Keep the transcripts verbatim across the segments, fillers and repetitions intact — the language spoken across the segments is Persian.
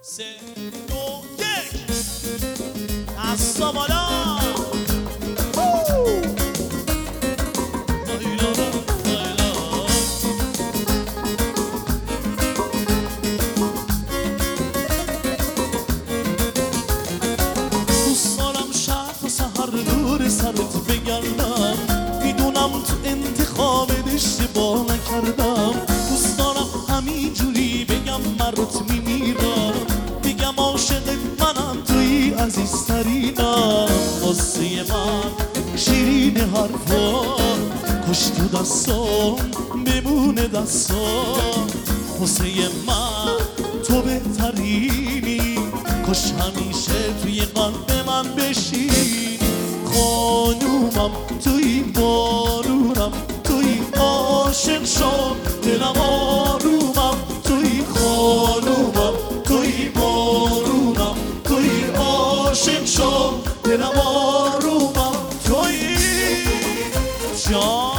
سه دو یک دستا بالا. دوست دارم شب و سحر نور سرت بگردم، میدونم تو انتخاب اشتباه نکردم. دوست دارم همینجوری بگم مرات میمیرم، بگم عاشقت منم توی عزیزترینم. واسه من شیرین حرفا کش تو دستام بمونه دستام. واسه من تو بهترینی، کش همیشه توی قلب من بشینی. خانومم توی بارونم، توی عاشق شم دلم آرومم. توی خانومم توی بارونم، توی عاشق شم دلم آرومم. توی جان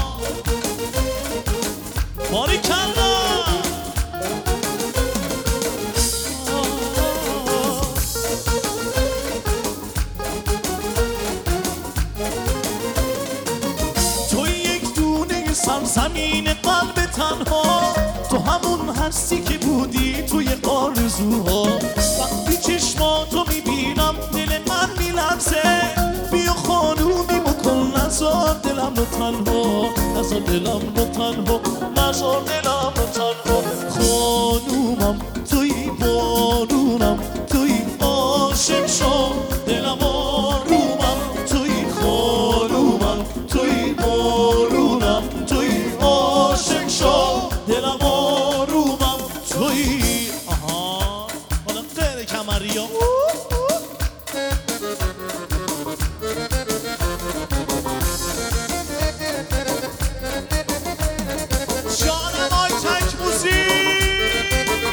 باری کلا زمین قلب تنها، تو همون هستی که بودی توی آرزوها. وقتی چشماتو میبینم دل من میلرزه، بیا خانومی بکن نزار دلم رو تنها، نزار دلم رو تنها، نزار دلم رو تنها. خانومم توی بارونم، توی عاشق شم دلم آرومم. توی خانومم توی بارونم، عاشق شو دلم آرومم. توی آها حالا غیر کمریا جانم آی تک موزیک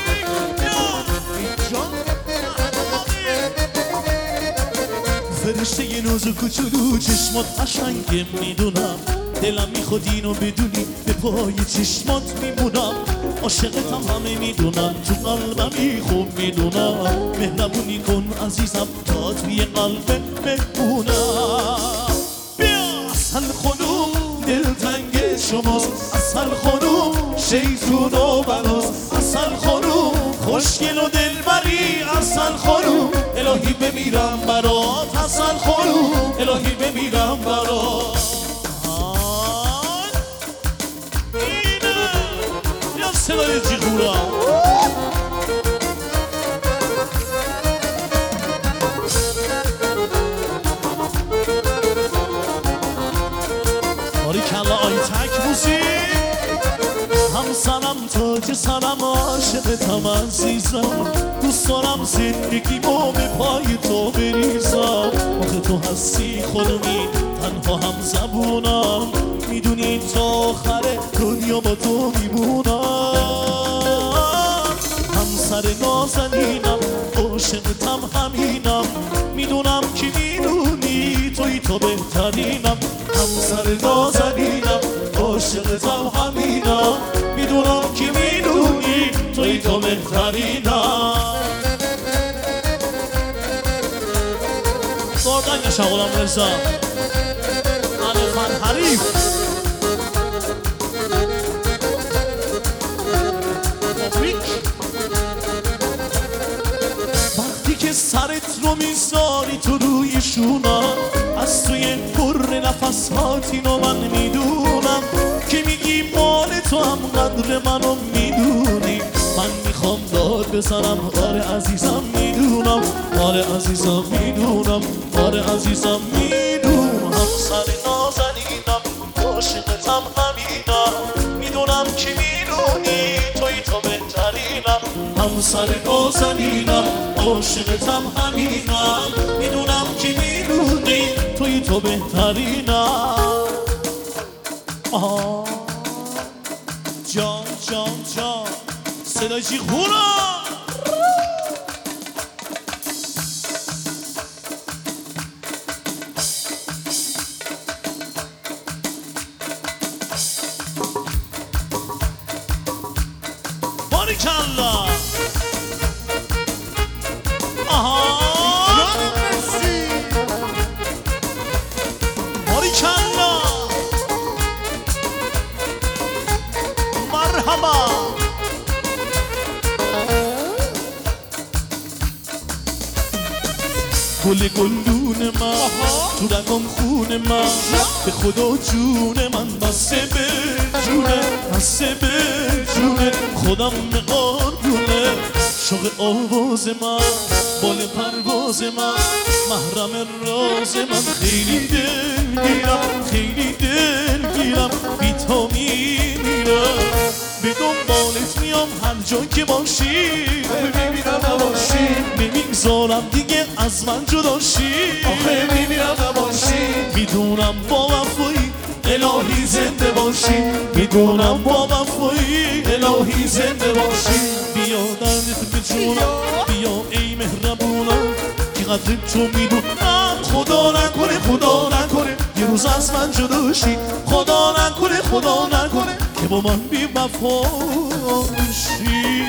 فرشته ی نوز و کوچولو چشمات قشنگه میدونم، دلم میخواد اینو بدونی به پای چشمات میمونم. عاشقتم همه میدونم، تو قلبمی خوب میدونم. مهربونی کن عزیزم تا توی قلبت بمونم. بیا اصل خانوم دلتنگ شماست، اصل خانوم شیطون و بلاست. اصل خانوم خوشگل و دلبری، اصل خانوم الهی بمیرم برات. اصل خانوم الهی بمیرم برات. صدای جیغورا باری کلا آی تک موزیک. هم سرم تاج سرم عاشقتم عزیزم، دوست دارم زندگیمو به پای تو بریزم. آخه تو هستی خانومی تنها هم زبونم، میدونی تا آخر دنیا با تو میمونم. همسر نازنینم عاشقتم همینم، میدونم که میدونی توی تو بهترینم. همسر نازنینم عاشقتم همینم، میدونم که میدونی توی تو بهترینم. داردنگ شغلم رزا الفن حریف وقتی که سرت رو میذاری تو روی شونم، از توی پر نفسات اینو من میدونم که میگی مال تو هم قدر منو میدونی. من میخوام داد بزنم آره عزیزم میدونم، آره عزیزم میدونم، آره عزیزم میدونم. همسر نازنینم عاشقتم همینم، میدونم که میدونی توی تو بهترینم. همسر نازنینم عاشقتم همینم، میدونم که میدونی توی تو بهترینم. آه جان جان جان صدای جیغورا باریکالله. گل گلدون من تو رگم خون من به خدا جون من بسته به جونه بسته به جونه خودم قربونه شوق آواز من بال پرواز من محرم راز من خیلی دل گیرم خیلی دل گیرم بی تو میمیرم به دنبالت میام هر جا که باشی میمیرم نباشی نمیگذارم دیگه از من جدا شی آخه میمیرم نباشی میدونم با وفایی الهی زنده باشی میدونم با وفایی الهی زنده باشی بیا دردت به جونم بیا ای مهربونم که قدر تو میدونم خدا نکنه خدا نکنه یه روز از من جدا شی خدا نکنه خدا نکنه که با من بی وفا شی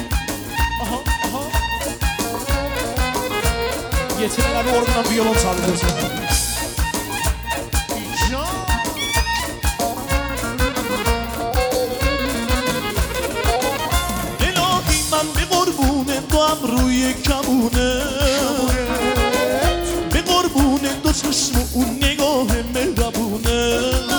یه تیره قبل اردنم بیالان ساله دوزه الهی من به قربونه تو هم روی کمونه به قربونه دو چشم و اون نگاه مهربونه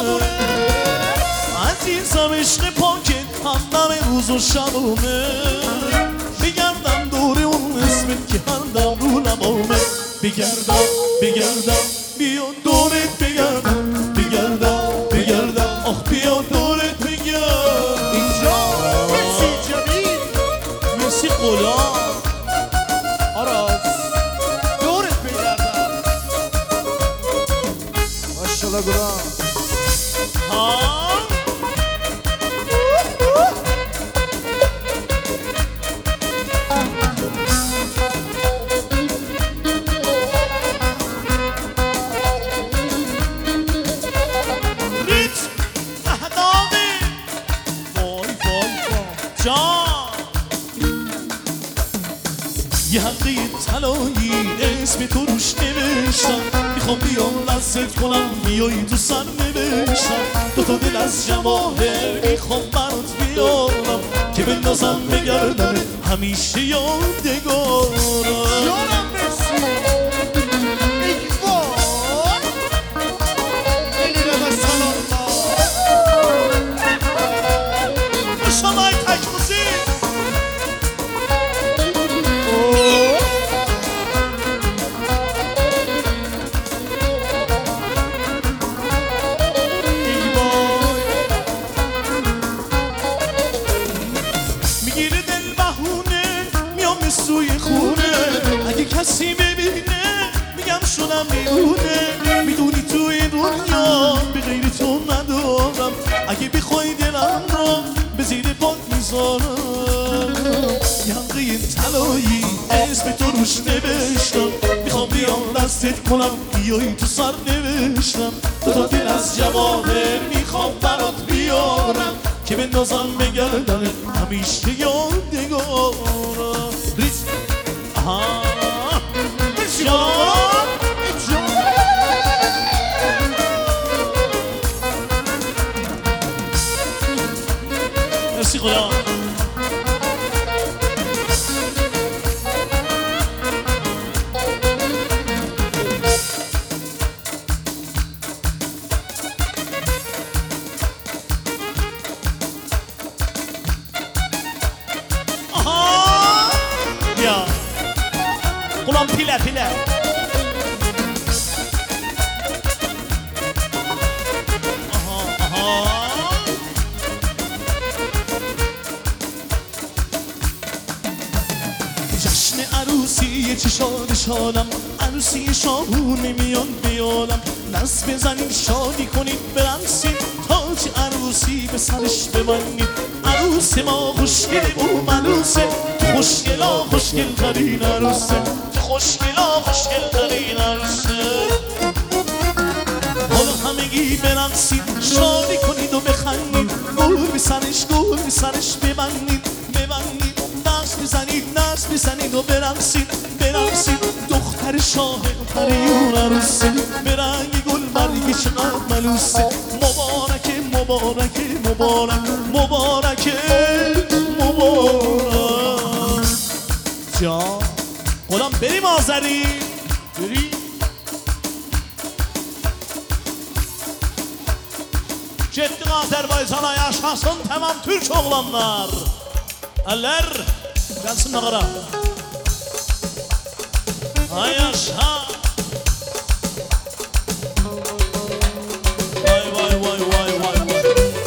عزیزم عشق پاکت همدم روز و شبونه بگردم دور اون اسمت که هردم رو لبامه بگردم بگردم بیا دورت بگردم بگردم بگردم آخ بیا دورت بگردم اینجا مرسی جمیل مرسی غلام آراز دورت بگردم ماشالله گرام ها یه حلقه طلایی اسم تو روش نوشتم میخوام بیام لذت کنم بیایی تو سر نوشتم دوتا دل از جواهر میخوام برات بیارم که بندازم به گردن همیشه یادگارم جانم مرسی ای وای خیلی رو سلام ماشالله ای تکوزی کسی ببینه میگم شدم میدونه میدونی توی دنیا به غیر تو ندارم اگه بخوای دلم را به زیر پات میذارم یه حلقه طلایی اسم تو روش نوشتم میخوام بیام دستت کنم بیایی تو سر نوشتم دوتا دل از جواهر میخوام برات بیارم که بندازم به گردن همیشه یادگارم ریز آها جان مرسی خدا آها بیا غلام پیله پیله جشن عروسی چه شاد شادم عروسی شاهونه میان بیالم دست بزنیم شادی کنیم برقصیم تاج عروسی به سرش ببندیم عروس ما خوشگل و ملوسه تو خوشگلا خوشگل ترین عروسه تو خوشگلا خوشگل ترین عروسه حالا همگی برقصید شادی کنید و بخندید گل به سرش گل به سرش ببندید ببندید دست بزنید دست بزنید و برقصید برقصید دختر شاه پریون عروسه به رنگ گل برگی چقدر ملوسه مبارکه مبارکه مبارک مبارکه مبارک جان غلام بریم آذری Yürü. Getdik Azərbaycana yaşasın tamam Türk oğlanlar. Eller gelsin nağara. Ay yaşa. Vay vay vay vay vay vay.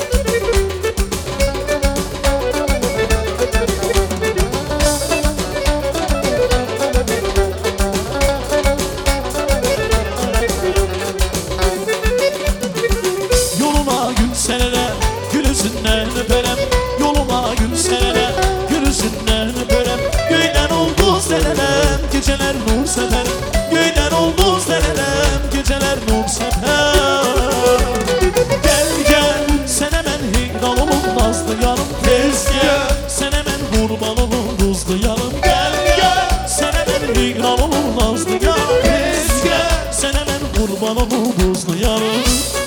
Yoluna gül seneler, gül yüzünden öperem. Yoluna gül seneler, gül yüzünden öperem. Göyden oldu senelem, geceler nur seper. Göyden oldu senelem, geceler nur seper. Gel gel, sen hemen heyran olun nazlı yanım. Tez gel, sen hemen kurban olun tuzlu yanım. Gel gel, sen hemen heyran olun nazlı yanım. Tez gel, sen hemen kurban olun tuzlu yanım.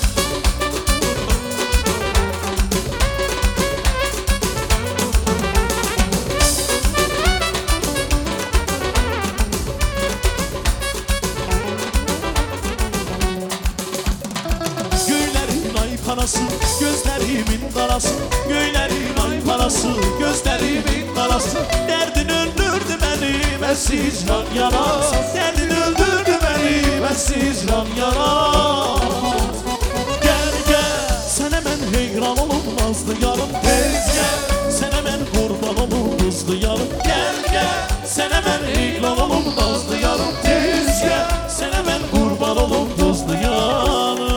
Parası, gözlerimin darası, göylerin ay parası, gözlerimin darası. Derdin öldürdü beni, bensiz ran yaras. Derdin öldürdü beni, bensiz ran yaras. Gel gel, sen hemen heyran olun nazlı yarım. Tez gel, sen hemen kurban olun tuzlu yarım. Gel gel, sen hemen heyran olun nazlı yarım. Tez gel, sen hemen kurban olun tuzlu yarım.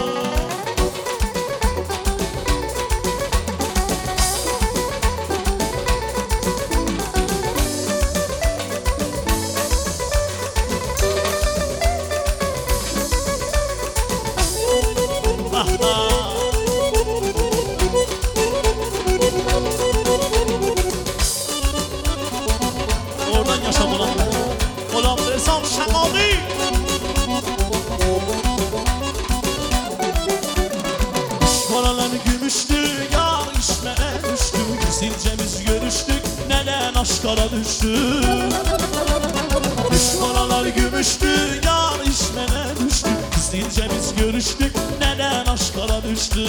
Oradan yaşa ulan. Ulan versam şakalı. Paralar gümüştü, yar işmene düştü. Silcemiz görüştük, neden aşkara düştü. Paralar gümüştü, yar işmene düştü. Silcemiz görüştük, neden aşkara düştü.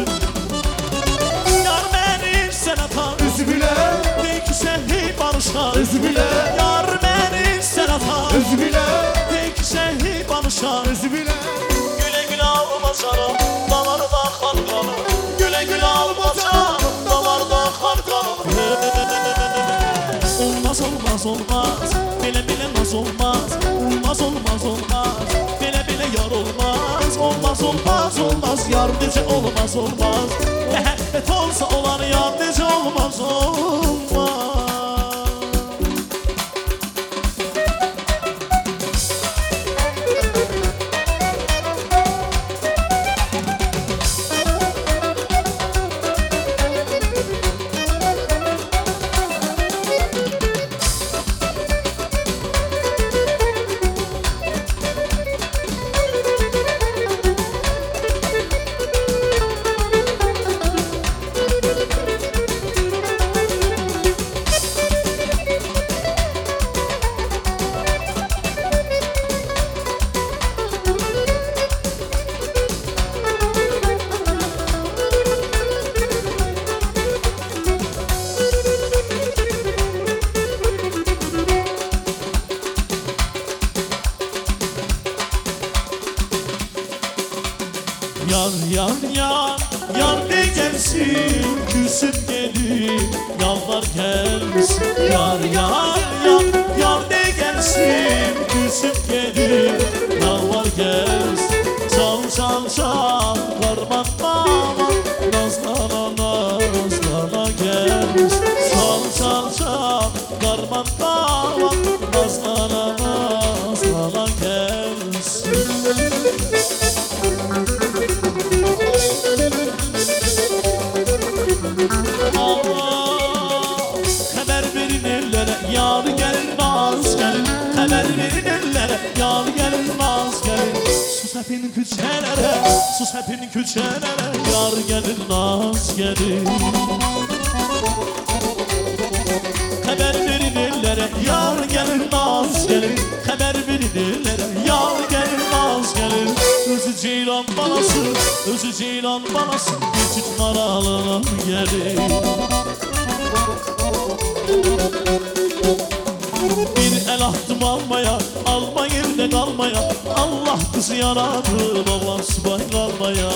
Yar beni sen atan Özü bile, peki sen hey barışlar. özü bile, Yar beni sen atan özü bile, peki sen hey barışlar. özü bile. Güle güle alma canım, damarda kar kalır. Güle güle alma canım, damarda kar kalır. Olmaz olmaz olmaz, bile bile naz olmaz. Olmaz olmaz olmaz, bile bile yar olmaz. Olmaz olmaz olmaz, yar nece olmaz olmaz. Mehabbet olsa olan yar nece olmaz olmaz. Yar yar yar, yar de gelsin, küsüp gelir, yalvar gelsin. Yar yar yar, yar de gelsin, küsüp gelir, yalvar gelsin. Çal çal çal, karman mama, nazlana nazlana gelsin. Çal çal çal, karman mama, nazlana nazlana gelsin. Haber verin ellere, yar gelmez gelin. Haber verin ellere, yar gelmez gelin. Sus hepin küçelere, sus hepin küçelere, yar gelmez gelin. Haber verin ellere, yar gelmez gelin. Haber verin ellere, Özü ceylan balası, özü ceylan balası bir tut maralına gelir. Bir el attım almaya, alma yerde kalmaya. Allah kızı yaradı, oğlan subay kalmaya.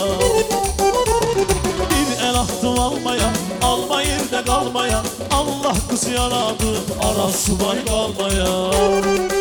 Bir el attım almaya, alma yerde kalmaya. Allah kızı yaradı, ara subay kalmaya.